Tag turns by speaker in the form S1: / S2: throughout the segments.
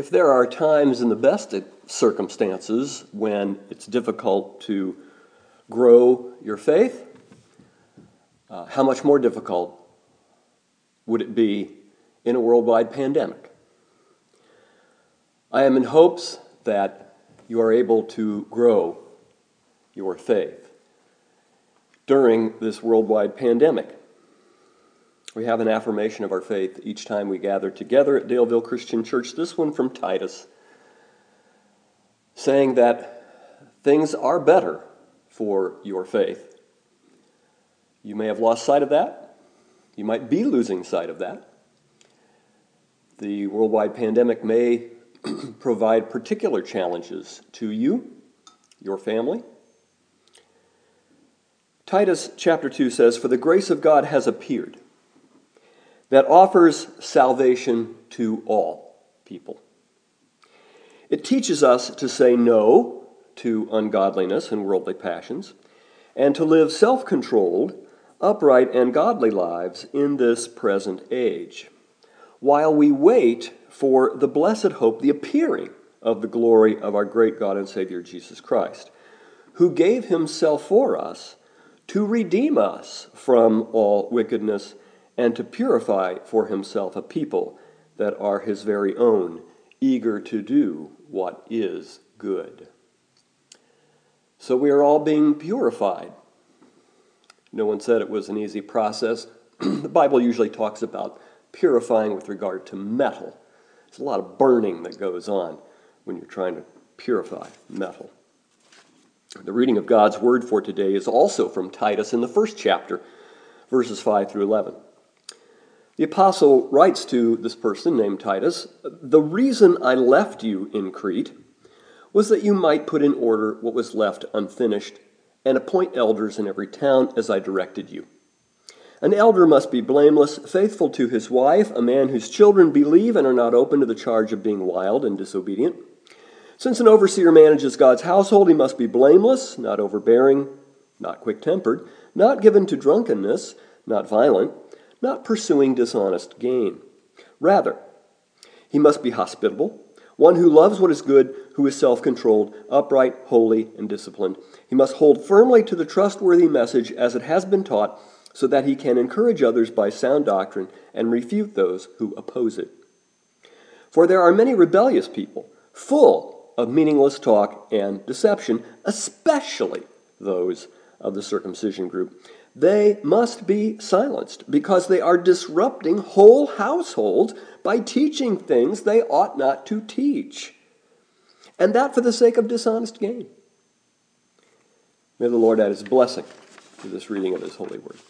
S1: If there are times in the best circumstances when it's difficult to grow your faith, how much more difficult would it be in a worldwide pandemic? I am in hopes that you are able to grow your faith during this worldwide pandemic. We have an affirmation of our faith each time we gather together at Daleville Christian Church, this one from Titus, saying that things are better for your faith. You may have lost sight of that. You might be losing sight of that. The worldwide pandemic may provide particular challenges to you, your family. Titus chapter 2 says, "For the grace of God has appeared, that offers salvation to all people." It teaches us to say no to ungodliness and worldly passions, and to live self-controlled, upright, and godly lives in this present age, while we wait for the blessed hope, the appearing of the glory of our great God and Savior Jesus Christ, who gave himself for us to redeem us from all wickedness and to purify for himself a people that are his very own, eager to do what is good. So we are all being purified. No one said it was an easy process. The Bible usually talks about purifying with regard to metal. There's a lot of burning that goes on when you're trying to purify metal. The reading of God's word for today is also from Titus in the first chapter, verses 5 through 11. The apostle writes to this person named Titus, "The reason I left you in Crete was that you might put in order what was left unfinished and appoint elders in every town as I directed you. An elder must be blameless, faithful to his wife, a man whose children believe and are not open to the charge of being wild and disobedient. Since an overseer manages God's household, he must be blameless, not overbearing, not quick-tempered, not given to drunkenness, not violent, not pursuing dishonest gain. Rather, he must be hospitable, one who loves what is good, who is self-controlled, upright, holy, and disciplined. He must hold firmly to the trustworthy message as it has been taught, so that he can encourage others by sound doctrine and refute those who oppose it. For there are many rebellious people, full of meaningless talk and deception, especially those of the circumcision group. They must be silenced because they are disrupting whole households by teaching things they ought not to teach, and that for the sake of dishonest gain." May the Lord add his blessing to this reading of his holy word.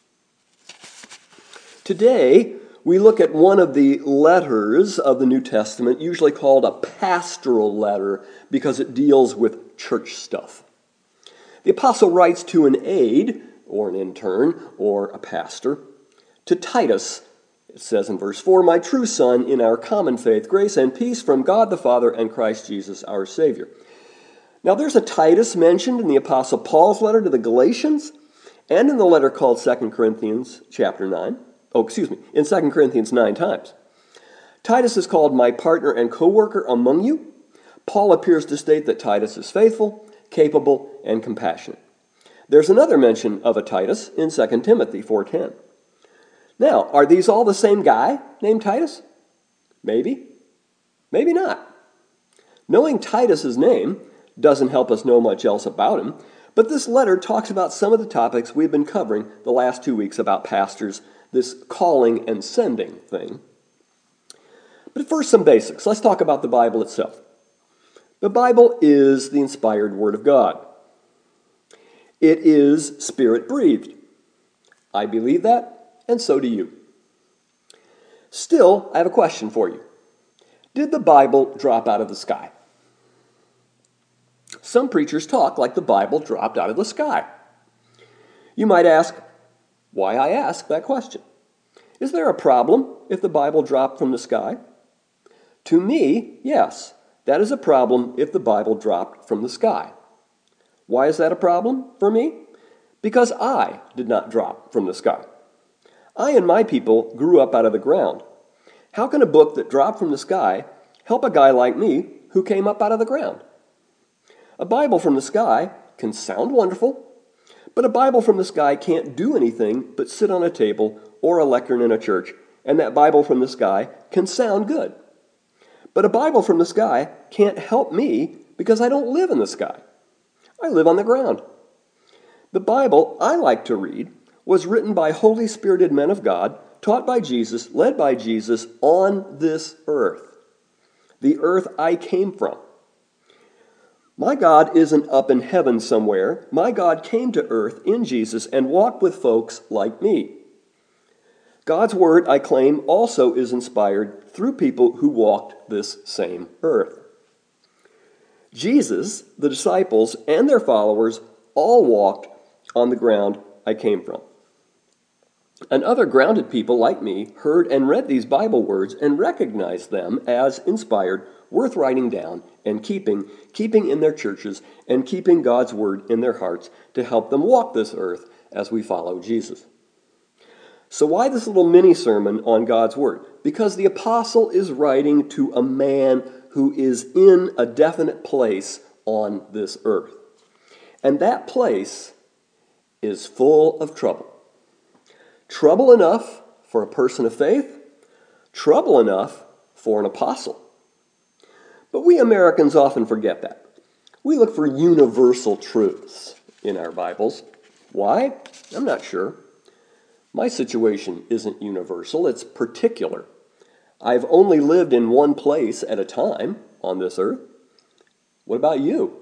S1: Today, we look at one of the letters of the New Testament, usually called a pastoral letter because it deals with church stuff. The apostle writes to an aide, or an intern, or a pastor, to Titus. It says in verse 4, "My true son in our common faith, grace and peace from God the Father and Christ Jesus our Savior." Now there's a Titus mentioned in the apostle Paul's letter to the Galatians and in the letter called 2 Corinthians chapter 9. In 2 Corinthians 9 times. Titus is called my partner and co-worker among you. Paul appears to state that Titus is faithful, capable, and compassionate. There's another mention of a Titus in 2 Timothy 4:10. Now, are these all the same guy named Titus? Maybe. Maybe not. Knowing Titus's name doesn't help us know much else about him, but this letter talks about some of the topics we've been covering the last 2 weeks about pastors, this calling and sending thing. But first, some basics. Let's talk about the Bible itself. The Bible is the inspired Word of God. It is Spirit-breathed. I believe that, and so do you. Still, I have a question for you. Did the Bible drop out of the sky? Some preachers talk like the Bible dropped out of the sky. You might ask, why I ask that question. Is there a problem if the Bible dropped from the sky? To me, yes, that is a problem if the Bible dropped from the sky. Why is that a problem for me? Because I did not drop from the sky. I and my people grew up out of the ground. How can a book that dropped from the sky help a guy like me who came up out of the ground. A Bible from the sky can sound wonderful, but a Bible from the sky can't do anything but sit on a table or a lectern in a church, and that Bible from the sky can sound good. But a Bible from the sky can't help me because I don't live in the sky. I live on the ground. The Bible I like to read was written by Holy Spirited men of God, taught by Jesus, led by Jesus on this earth, the earth I came from. My God isn't up in heaven somewhere. My God came to earth in Jesus and walked with folks like me. God's word, I claim, also is inspired through people who walked this same earth. Jesus, the disciples, and their followers all walked on the ground I came from. And other grounded people like me heard and read these Bible words and recognized them as inspired, worth writing down and keeping in their churches and keeping God's word in their hearts to help them walk this earth as we follow Jesus. So why this little mini sermon on God's word? Because the apostle is writing to a man who is in a definite place on this earth. And that place is full of trouble. Trouble enough for a person of faith, trouble enough for an apostle. But we Americans often forget that. We look for universal truths in our Bibles. Why? I'm not sure. My situation isn't universal, it's particular. I've only lived in one place at a time on this earth. What about you?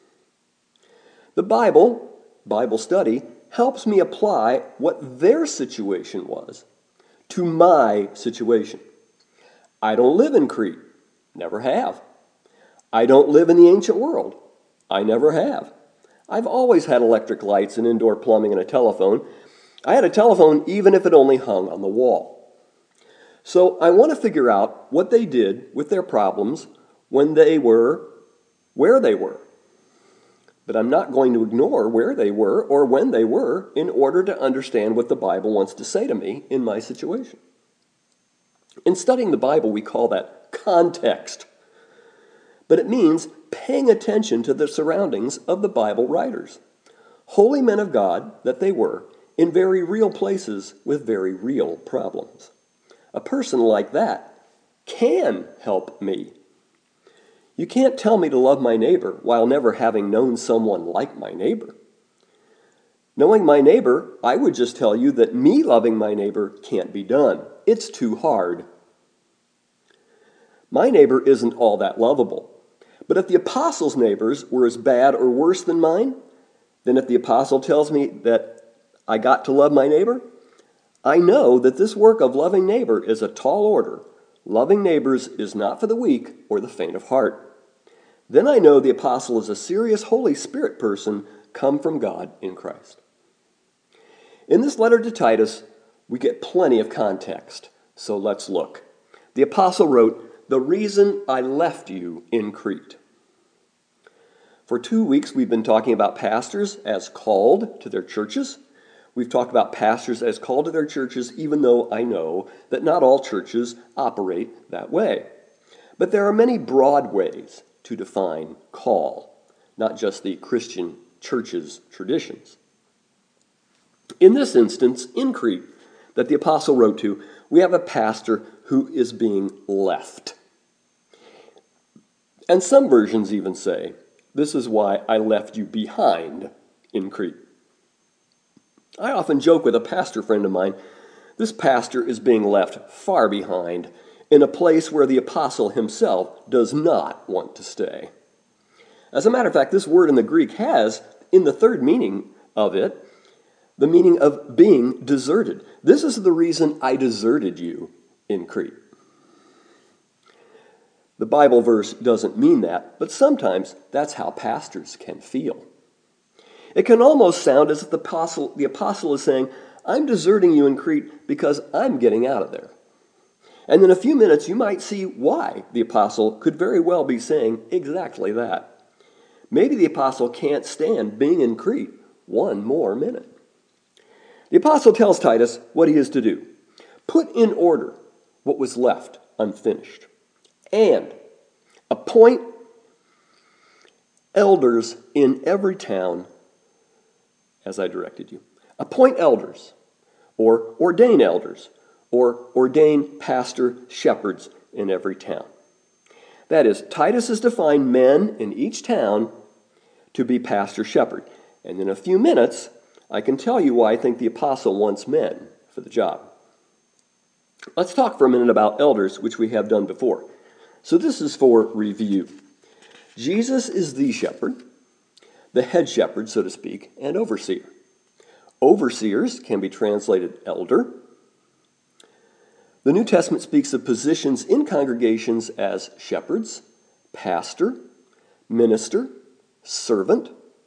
S1: The Bible study, helps me apply what their situation was to my situation. I don't live in Crete. Never have. I don't live in the ancient world. I never have. I've always had electric lights and indoor plumbing and a telephone. I had a telephone even if it only hung on the wall. So I want to figure out what they did with their problems when they were where they were. But I'm not going to ignore where they were or when they were in order to understand what the Bible wants to say to me in my situation. In studying the Bible, we call that context. But it means paying attention to the surroundings of the Bible writers. Holy men of God that they were, in very real places with very real problems. A person like that can help me. You can't tell me to love my neighbor while never having known someone like my neighbor. Knowing my neighbor, I would just tell you that me loving my neighbor can't be done. It's too hard. My neighbor isn't all that lovable. But if the apostle's neighbors were as bad or worse than mine, then if the apostle tells me that I got to love my neighbor, I know that this work of loving neighbor is a tall order. Loving neighbors is not for the weak or the faint of heart. Then I know the apostle is a serious Holy Spirit person come from God in Christ. In this letter to Titus, we get plenty of context, so let's look. The apostle wrote, "The reason I left you in Crete." For 2 weeks, we've been talking about pastors as called to their churches. We've talked about pastors as called to their churches, even though I know that not all churches operate that way. But there are many broad ways to define call, not just the Christian church's traditions. In this instance, in Crete, that the apostle wrote to, we have a pastor who is being left. And some versions even say, "This is why I left you behind in Crete." I often joke with a pastor friend of mine, this pastor is being left far behind in a place where the apostle himself does not want to stay. As a matter of fact, this word in the Greek has, in the third meaning of it, the meaning of being deserted. This is the reason I deserted you in Crete. The Bible verse doesn't mean that, but sometimes that's how pastors can feel. It can almost sound as if the apostle is saying, "I'm deserting you in Crete because I'm getting out of there." And in a few minutes, you might see why the apostle could very well be saying exactly that. Maybe the apostle can't stand being in Crete one more minute. The apostle tells Titus what he is to do. Put in order what was left unfinished, and Appoint elders in every town as I directed you. Appoint elders, or ordain elders, or ordain pastor shepherds in every town. That is, Titus has defined men in each town to be pastor shepherd. And in a few minutes, I can tell you why I think the apostle wants men for the job. Let's talk for a minute about elders, which we have done before. So this is for review. Jesus is the shepherd, the head shepherd, so to speak, and overseer. Overseers can be translated elder. The New Testament speaks of positions in congregations as shepherds, pastor, minister, servant.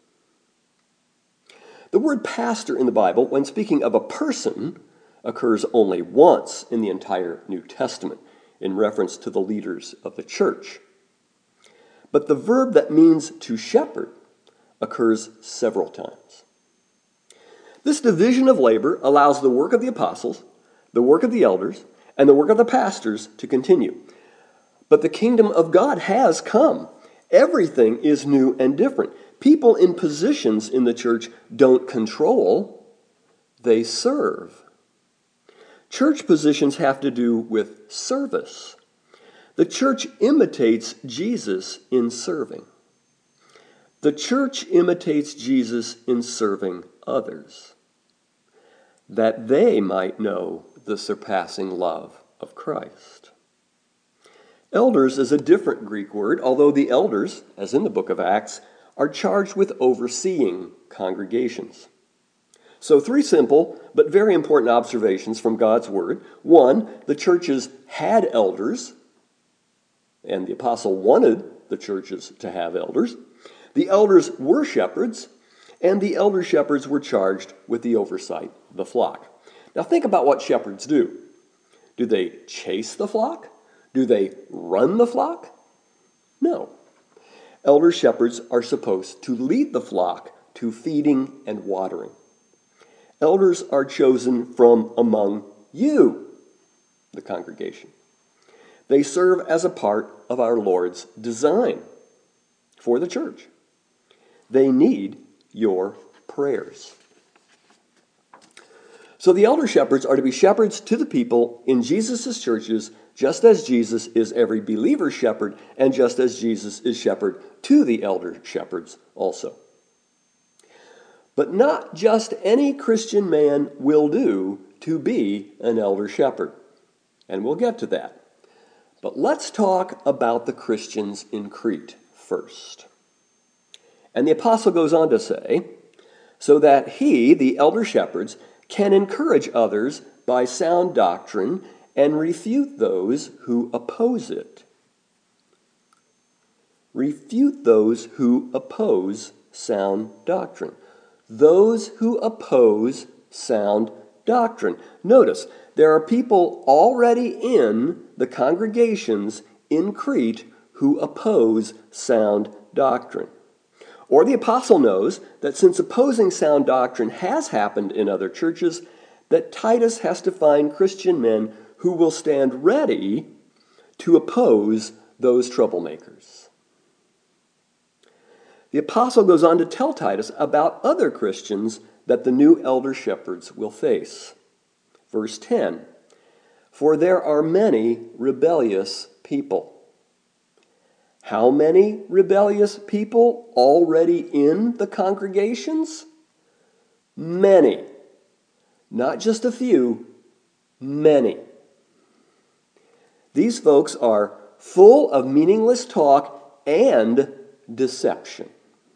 S1: The word pastor in the Bible, when speaking of a person, occurs only once in the entire New Testament in reference to the leaders of the church. But the verb that means to shepherd occurs several times. This division of labor allows the work of the apostles, the work of the elders, and the work of the pastors to continue. But the kingdom of God has come. Everything is new and different. People in positions in the church don't control, they serve. Church positions have to do with service. The church imitates Jesus in serving. The church imitates Jesus in serving others, that they might know the surpassing love of Christ. Elders is a different Greek word, although the elders, as in the book of Acts, are charged with overseeing congregations. So 3 simple but very important observations from God's word. 1, the churches had elders, and the apostle wanted the churches to have elders. The elders were shepherds, and the elder shepherds were charged with the oversight of the flock. Now think about what shepherds do. Do they chase the flock? Do they run the flock? No. Elder shepherds are supposed to lead the flock to feeding and watering. Elders are chosen from among you, the congregation. They serve as a part of our Lord's design for the church. They need your prayers. So the elder shepherds are to be shepherds to the people in Jesus' churches, just as Jesus is every believer's shepherd, and just as Jesus is shepherd to the elder shepherds also. But not just any Christian man will do to be an elder shepherd. And we'll get to that. But let's talk about the Christians in Crete first. And the apostle goes on to say, so that he, the elder shepherds, can encourage others by sound doctrine and refute those who oppose it. Refute those who oppose sound doctrine. Those who oppose sound doctrine. Notice, there are people already in the congregations in Crete who oppose sound doctrine. Or the apostle knows that since opposing sound doctrine has happened in other churches, that Titus has to find Christian men who will stand ready to oppose those troublemakers. The apostle goes on to tell Titus about other Christians that the new elder shepherds will face. Verse 10, for there are many rebellious people. How many rebellious people already in the congregations? Many. Not just a few, many. These folks are full of meaningless talk and deception.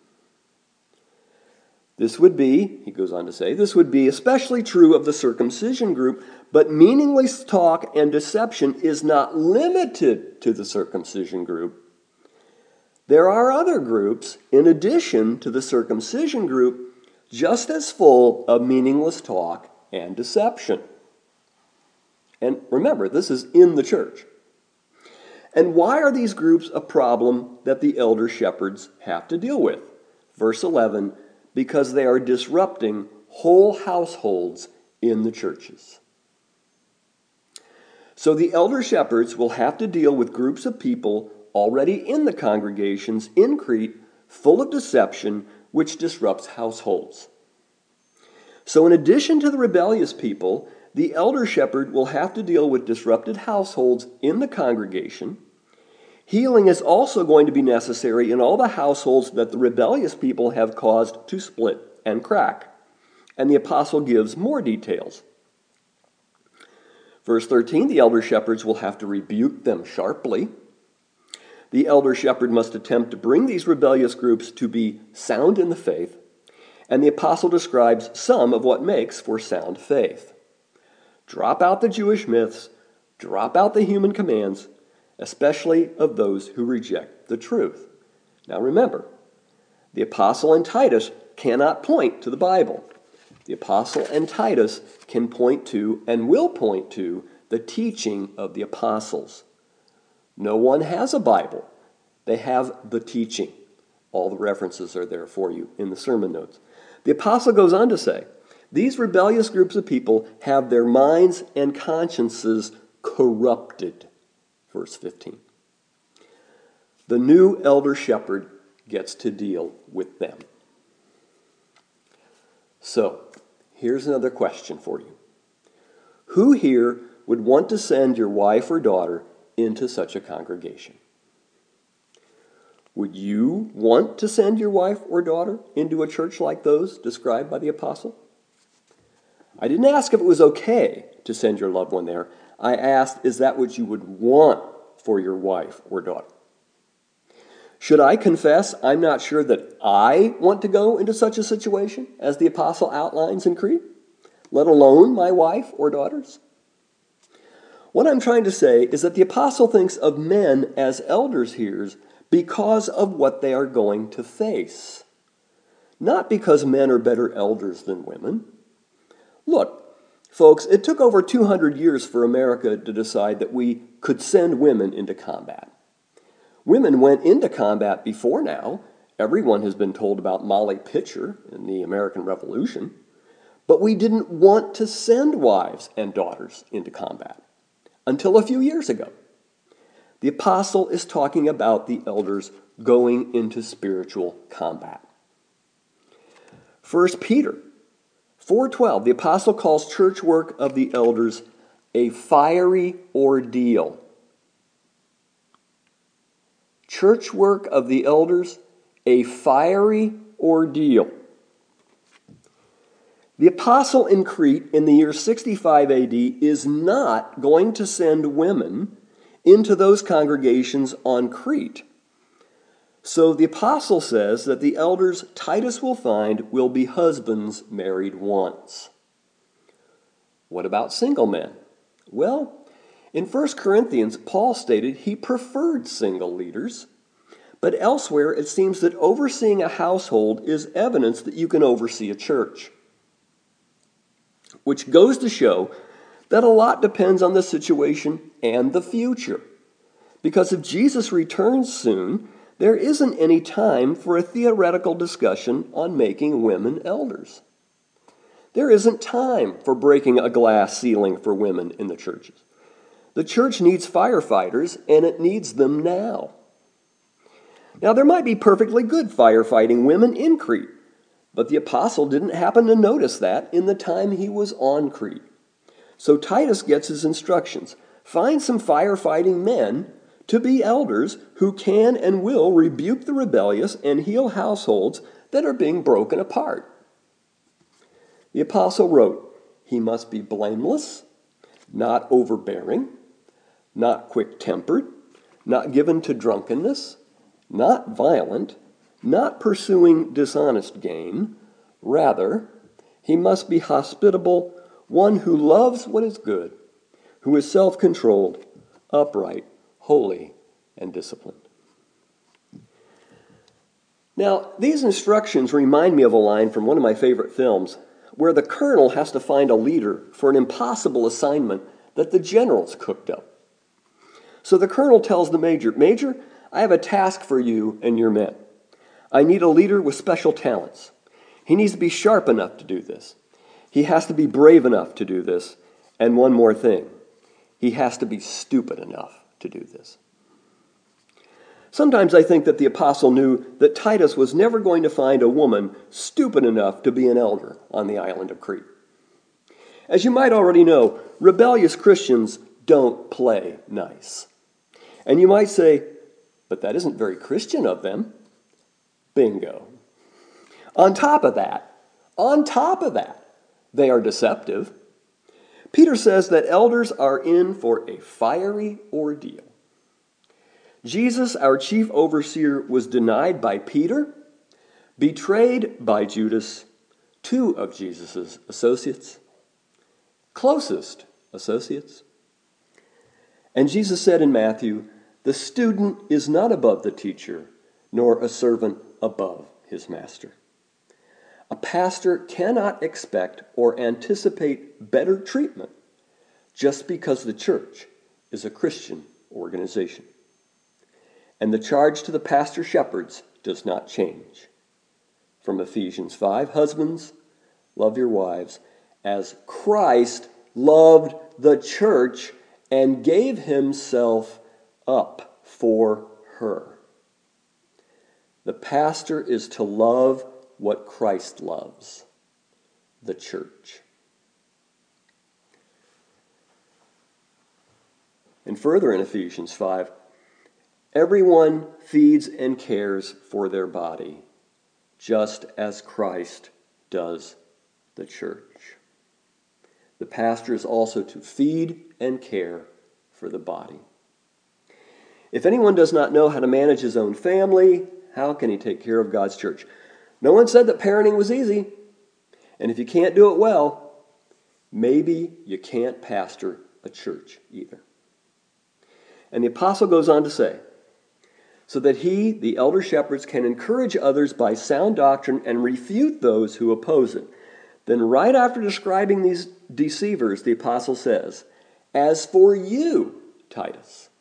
S1: This would be, he goes on to say, this would be especially true of the circumcision group, but meaningless talk and deception is not limited to the circumcision group. There are other groups, in addition to the circumcision group, just as full of meaningless talk and deception. And remember, this is in the church. And why are these groups a problem that the elder shepherds have to deal with? Verse 11, because they are disrupting whole households in the churches. So the elder shepherds will have to deal with groups of people already in the congregations in Crete, full of deception, which disrupts households. So in addition to the rebellious people, the elder shepherd will have to deal with disrupted households in the congregation. Healing is also going to be necessary in all the households that the rebellious people have caused to split and crack. And the apostle gives more details. Verse 13, the elder shepherds will have to rebuke them sharply. The elder shepherd must attempt to bring these rebellious groups to be sound in the faith, and the apostle describes some of what makes for sound faith. Drop out the Jewish myths, drop out the human commands, especially of those who reject the truth. Now remember, the apostle and Titus cannot point to the Bible. The apostle and Titus can point to and will point to the teaching of the apostles. No one has a Bible. They have the teaching. All the references are there for you in the sermon notes. The apostle goes on to say, these rebellious groups of people have their minds and consciences corrupted. Verse 15. The new elder shepherd gets to deal with them. So, here's another question for you. Who here would want to send your wife or daughter into such a congregation? Would you want to send your wife or daughter into a church like those described by the apostle? I didn't ask if it was okay to send your loved one there. I asked, is that what you would want for your wife or daughter? Should I confess I'm not sure that I want to go into such a situation as the apostle outlines in Crete, let alone my wife or daughters? What I'm trying to say is that the apostle thinks of men as elders here because of what they are going to face, not because men are better elders than women. Look, folks, it took over 200 years for America to decide that we could send women into combat. Women went into combat before now. Everyone has been told about Molly Pitcher in the American Revolution. But we didn't want to send wives and daughters into combat until a few years ago. The apostle is talking about the elders going into spiritual combat. 1 Peter 4:12, the apostle calls church work of the elders a fiery ordeal. Church work of the elders, a fiery ordeal. The apostle in Crete in the year 65 AD is not going to send women into those congregations on Crete. So the apostle says that the elders Titus will find will be husbands married once. What about single men? Well, in 1 Corinthians, Paul stated he preferred single leaders, but elsewhere it seems that overseeing a household is evidence that you can oversee a church, which goes to show that a lot depends on the situation and the future. Because if Jesus returns soon, there isn't any time for a theoretical discussion on making women elders. There isn't time for breaking a glass ceiling for women in the churches. The church needs firefighters, and it needs them now. Now, there might be perfectly good firefighting women in Crete, but the apostle didn't happen to notice that in the time he was on Crete. So Titus gets his instructions. Find some firefighting men to be elders who can and will rebuke the rebellious and heal households that are being broken apart. The apostle wrote, he must be blameless, not overbearing, not quick-tempered, not given to drunkenness, not violent, not pursuing dishonest gain. Rather, he must be hospitable, one who loves what is good, who is self-controlled, upright, holy, and disciplined. Now, these instructions remind me of a line from one of my favorite films where the colonel has to find a leader for an impossible assignment that the generals cooked up. So the colonel tells the major, Major, I have a task for you and your men. I need a leader with special talents. He needs to be sharp enough to do this. He has to be brave enough to do this. And one more thing, he has to be stupid enough to do this. Sometimes I think that the apostle knew that Titus was never going to find a woman stupid enough to be an elder on the island of Crete. As you might already know, rebellious Christians don't play nice. And you might say, but that isn't very Christian of them. Bingo. On top of that, they are deceptive. Peter says that elders are in for a fiery ordeal. Jesus, our chief overseer, was denied by Peter, betrayed by Judas, two of Jesus' associates, closest associates. And Jesus said in Matthew, "The student is not above the teacher, nor a servant above his master." A pastor cannot expect or anticipate better treatment just because the church is a Christian organization. And the charge to the pastor shepherds does not change. From Ephesians 5, husbands, love your wives as Christ loved the church and gave himself up for her. The pastor is to love what Christ loves, the church. And further in Ephesians 5, everyone feeds and cares for their body, just as Christ does the church. The pastor is also to feed and care for the body. If anyone does not know how to manage his own family, how can he take care of God's church? No one said that parenting was easy. And if you can't do it well, maybe you can't pastor a church either. And the apostle goes on to say, so that he, the elder shepherds, can encourage others by sound doctrine and refute those who oppose it. Then right after describing these deceivers, the apostle says, as for you, Titus,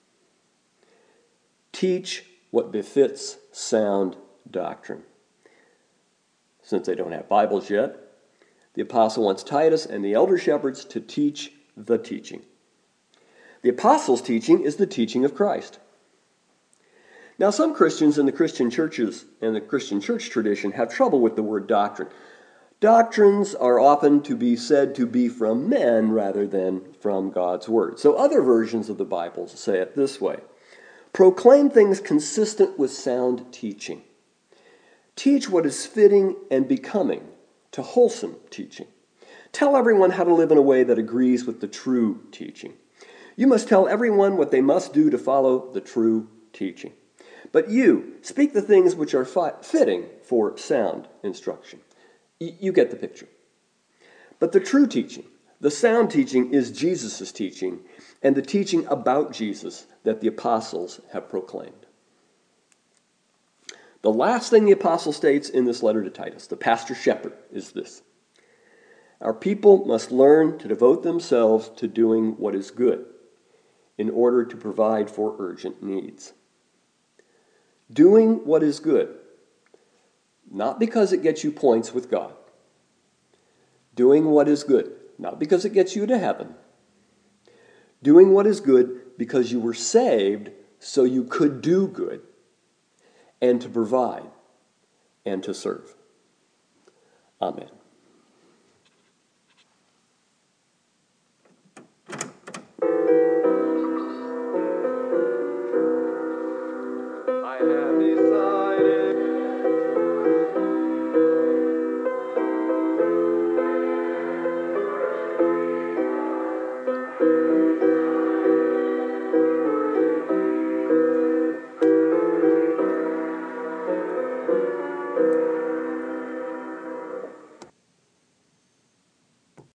S1: teach what befits sound doctrine. Since they don't have Bibles yet, the apostle wants Titus and the elder shepherds to teach the teaching. The apostle's teaching is the teaching of Christ. Now, some Christians in the Christian churches and the Christian church tradition have trouble with the word doctrine. Doctrines are often to be said to be from men rather than from God's word. So other versions of the Bible say it this way: proclaim things consistent with sound teaching. Teach what is fitting and becoming to wholesome teaching. Tell everyone how to live in a way that agrees with the true teaching. You must tell everyone what they must do to follow the true teaching. But you speak the things which are fitting for sound instruction. You get the picture. But the true teaching, the sound teaching, is Jesus' teaching and the teaching about Jesus that the apostles have proclaimed. The last thing the apostle states in this letter to Titus, the pastor shepherd, is this: our people must learn to devote themselves to doing what is good in order to provide for urgent needs. Doing what is good, not because it gets you points with God. Doing what is good, not because it gets you to heaven. Doing what is good because you were saved so you could do good and to provide and to serve. Amen.